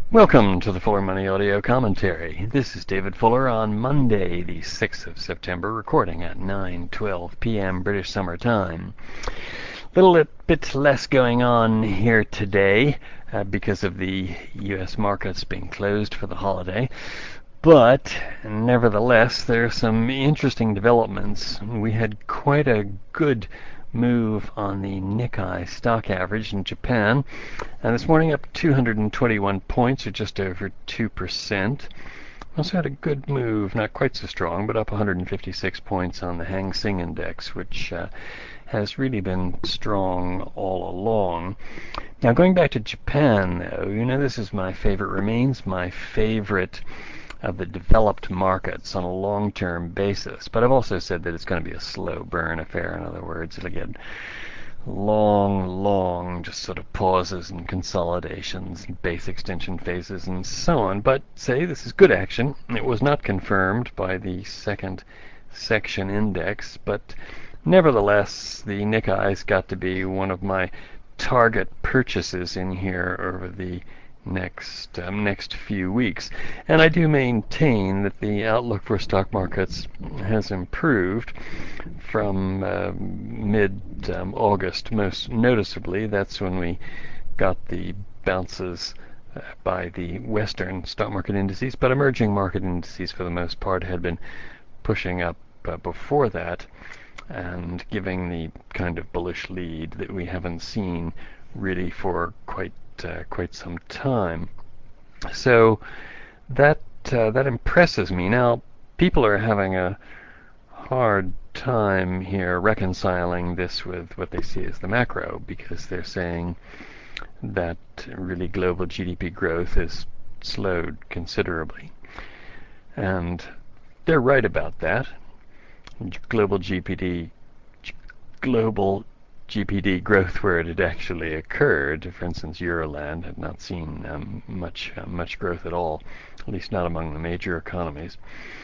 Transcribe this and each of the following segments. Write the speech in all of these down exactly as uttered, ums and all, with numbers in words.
Welcome to the Fuller Money Audio Commentary. This is David Fuller on Monday, the sixth of September, recording at nine twelve p m British Summer Time. A little bit less going on here today uh, because of the U S markets being closed for the holiday. But nevertheless, there are some interesting developments. We had quite a good move on the Nikkei stock average in Japan, and this morning up two hundred twenty-one points, or just over two percent. Also had a good move, not quite so strong, but up one hundred fifty-six points on the Hang Seng Index, which uh, has really been strong all along. Now, going back to Japan, though, you know, this is my favorite, remains my favorite of the developed markets on a long-term basis. But I've also said that it's going to be a slow burn affair. In other words, it'll get long, long, just sort of pauses and consolidations, and base extension phases, and so on. But say this is good action. It was not confirmed by the second section index, but nevertheless, the Nikkei's got to be one of my target purchases in here over the next um, next few weeks. And I do maintain that the outlook for stock markets has improved from uh, mid-August, um, most noticeably. That's when we got the bounces uh, by the Western stock market indices, but emerging market indices for the most part had been pushing up uh, before that and giving the kind of bullish lead that we haven't seen really for quite Uh, quite some time. So that uh, that impresses me. Now, people are having a hard time here reconciling this with what they see as the macro, because they're saying that really global G D P growth has slowed considerably. And they're right about that. Global G P D, global G P D growth where it had actually occurred. For instance, Euroland had not seen um, much uh, much growth at all, at least not among the major economies.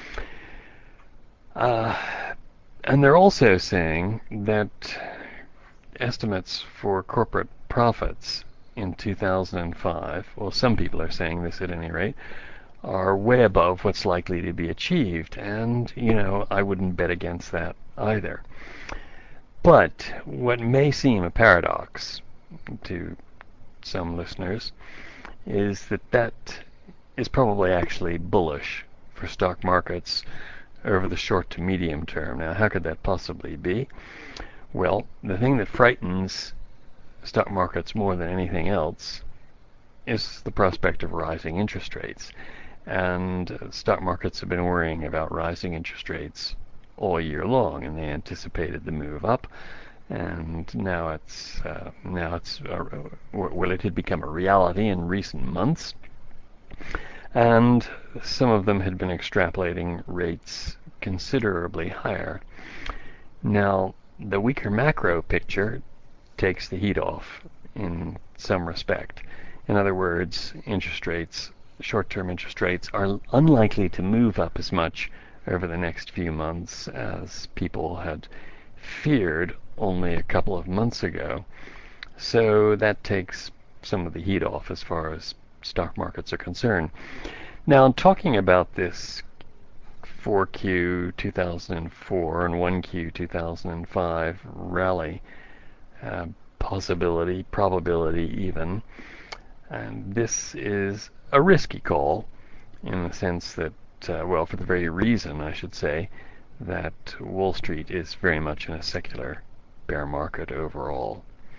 Uh, and they're also saying that estimates for corporate profits in two thousand five, well, some people are saying this at any rate, are way above what's likely to be achieved. And, you know, I wouldn't bet against that either. But what may seem a paradox to some listeners is that that is probably actually bullish for stock markets over the short to medium term. Now, how could that possibly be? Well, the thing that frightens stock markets more than anything else is the prospect of rising interest rates. And uh, stock markets have been worrying about rising interest rates all year long, and they anticipated the move up, and now it's uh, now it's uh, well, it had become a reality in recent months, and some of them had been extrapolating rates considerably higher. Now, the weaker macro picture takes the heat off in some respect. In other words, interest rates, short-term interest rates, are unlikely to move up as much over the next few months as people had feared only a couple of months ago. So that takes some of the heat off as far as stock markets are concerned. Now, talking about this four Q two thousand four and one Q two thousand five rally uh, possibility, probability even, and this is a risky call in the sense that Uh, well, for the very reason, I should say, that Wall Street is very much in a secular bear market overall.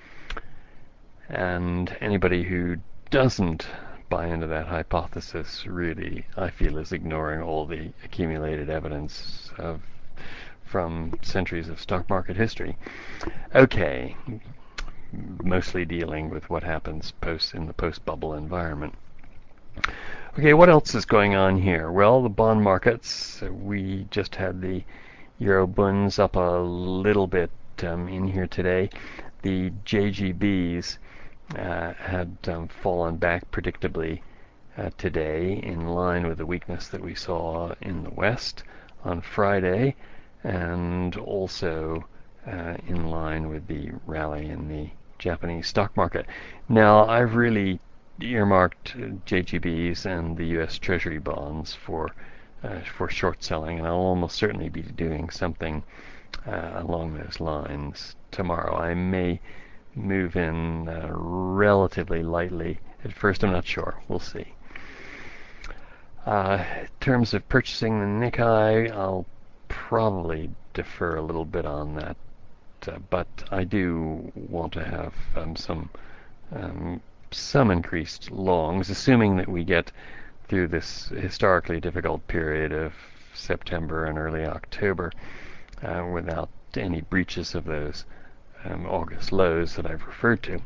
And anybody who doesn't buy into that hypothesis really, I feel, is ignoring all the accumulated evidence of from centuries of stock market history. Okay, mostly dealing with what happens post in the post-bubble environment. Okay, what else is going on here? Well, the bond markets, we just had the Eurobonds up a little bit um, in here today. The J G Bs uh, had um, fallen back predictably uh, today, in line with the weakness that we saw in the West on Friday, and also uh, in line with the rally in the Japanese stock market. Now, I've really earmarked J G Bs and the U S Treasury bonds for uh, for short selling, and I'll almost certainly be doing something uh, along those lines tomorrow. I may move in uh, relatively lightly. At first, I'm not sure. We'll see. Uh, in terms of purchasing the Nikkei, I'll probably defer a little bit on that, uh, but I do want to have um, some um, some increased longs, assuming that we get through this historically difficult period of September and early October uh, without any breaches of those um, August lows that I've referred to.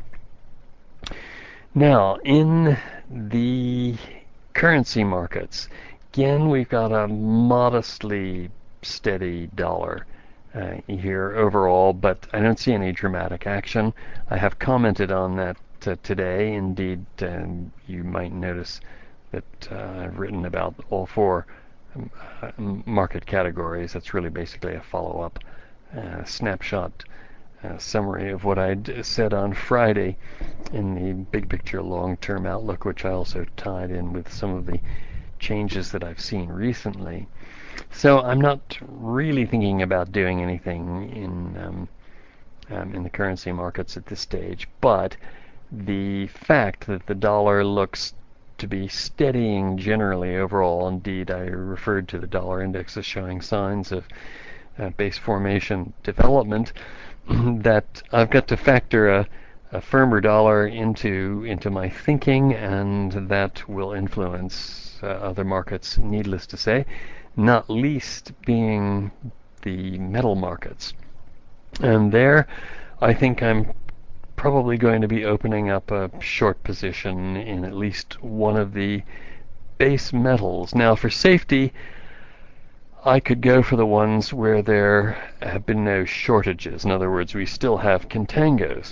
Now, in the currency markets, again, we've got a modestly steady dollar uh, here overall, but I don't see any dramatic action. I have commented on that uh, today. Indeed, um, you might notice that uh, I've written about all four um, uh, market categories. That's really basically a follow-up uh, snapshot uh, summary of what I'd said on Friday in the big picture long-term outlook, which I also tied in with some of the changes that I've seen recently. So I'm not really thinking about doing anything in um, um, in the currency markets at this stage, but the fact that the dollar looks to be steadying generally overall, indeed I referred to the dollar index as showing signs of uh, base formation development, that I've got to factor a, a firmer dollar into into my thinking, and that will influence uh, other markets, needless to say, not least being the metal markets. And there, I think I'm probably going to be opening up a short position in at least one of the base metals. Now, for safety, I could go for the ones where there have been no shortages. In other words, we still have contangos.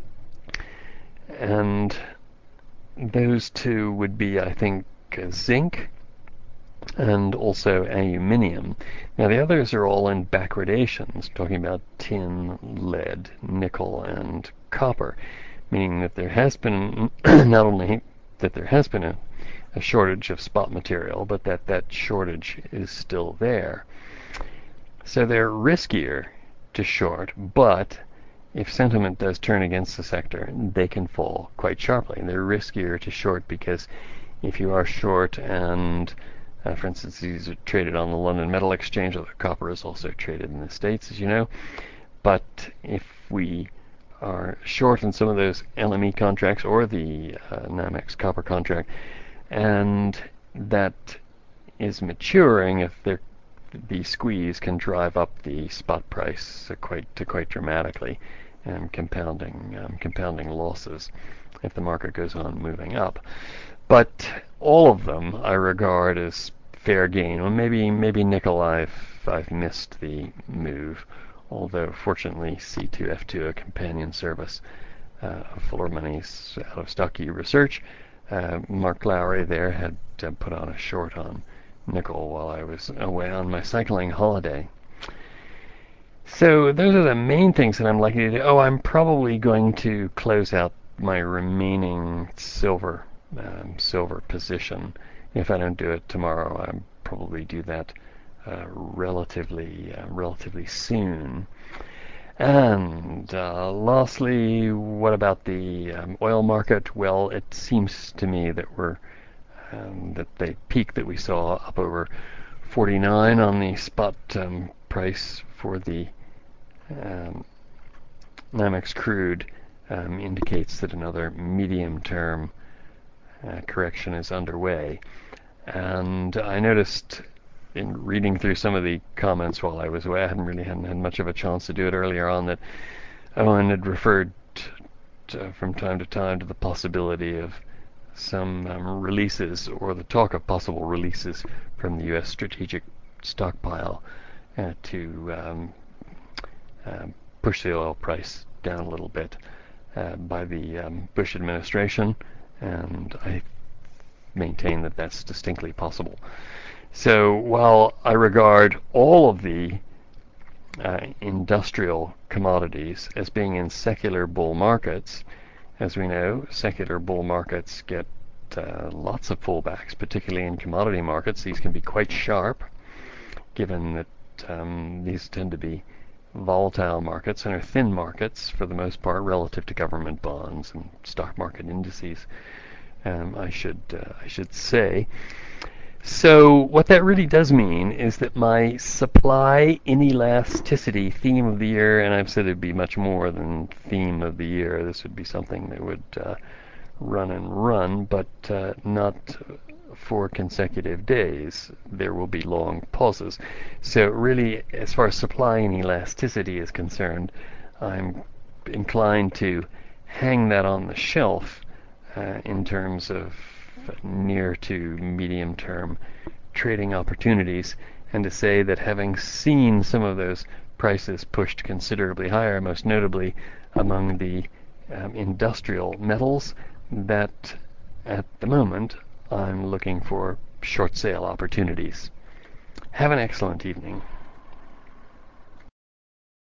And those two would be, I think, uh, zinc and also aluminium. Now, the others are all in backwardations, talking about tin, lead, nickel, and copper, meaning that there has been not only that there has been a, a shortage of spot material, but that that shortage is still there. So they're riskier to short, but if sentiment does turn against the sector, they can fall quite sharply. And they're riskier to short because if you are short and Uh, for instance, these are traded on the London Metal Exchange, although copper is also traded in the States, as you know. But if we are short in some of those L M E contracts or the uh, NYMEX copper contract, and that is maturing, if the squeeze can drive up the spot price uh, quite to quite dramatically, and compounding um, compounding losses if the market goes on moving up. But all of them I regard as fair gain. Well, maybe maybe nickel I've I've missed the move, although fortunately C two F two, a companion service uh, of Fuller Money's out of Stocky Research, uh, Mark Lowry there had uh, put on a short on nickel while I was away on my cycling holiday. So those are the main things that I'm likely to do. Oh, I'm probably going to close out my remaining silver Um, silver position. If I don't do it tomorrow, I'll probably do that uh, relatively uh, relatively soon. And uh, lastly, what about the um, oil market? Well, it seems to me that we're um, that the peak that we saw up over forty-nine on the spot um, price for the um, NYMEX crude um, indicates that another medium-term Uh, correction is underway. And I noticed in reading through some of the comments while I was away, I hadn't really hadn't had much of a chance to do it earlier on, that Owen had referred to, from time to time to the possibility of some um, releases, or the talk of possible releases from the U S strategic stockpile uh, to um, uh, push the oil price down a little bit uh, by the um, Bush administration. And I maintain that that's distinctly possible. So while I regard all of the uh, industrial commodities as being in secular bull markets, As we know, secular bull markets get uh, lots of pullbacks, particularly in commodity markets. These can be quite sharp, given that um, these tend to be volatile markets and are thin markets for the most part relative to government bonds and stock market indices. Um, I should uh, I should say. So what that really does mean is that my supply inelasticity theme of the year, and I've said it'd be much more than theme of the year. This would be something that would uh, run and run, but uh, not for consecutive days. There will be long pauses. So really, as far as supply inelasticity is concerned, I'm inclined to hang that on the shelf uh, in terms of near to medium term trading opportunities, and to say that having seen some of those prices pushed considerably higher, most notably among the um, industrial metals, that at the moment I'm looking for short sale opportunities. Have an excellent evening.